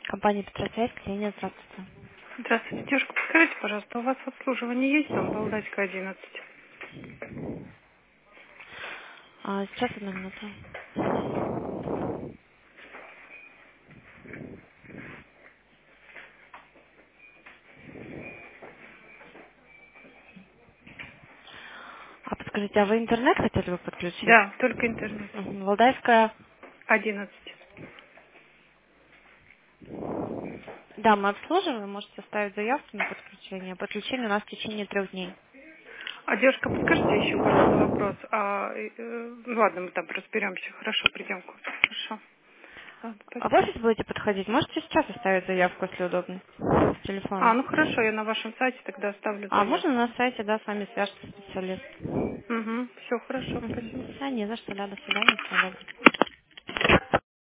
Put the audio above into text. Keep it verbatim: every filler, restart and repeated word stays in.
Компания Петросвязь, Ксения, здравствуйте. Здравствуйте, девушка, подскажите, пожалуйста, у вас обслуживание есть, дом Валдайская, одиннадцать? А, сейчас одну минуту. А подскажите, а вы интернет хотели бы подключить? Да, только интернет. Мгм. Валдайская. одиннадцать. Да, мы обслуживаем, можете оставить заявку на подключение. Подключение у нас в течение трех дней. А, девушка, подскажите еще, пожалуйста, вопрос. А, э, э, ну ладно, мы там разберемся. Хорошо, придем к вам. Хорошо. Ладно, А в спасибо. офис будете подходить? Можете сейчас оставить заявку, если удобно, с А, телефона. ну хорошо, я на вашем сайте тогда оставлю А можно заявку. на сайте, да, с вами свяжется специалист. Угу, все хорошо, Угу. спасибо. А, не за что, да, до свидания, всего доброго.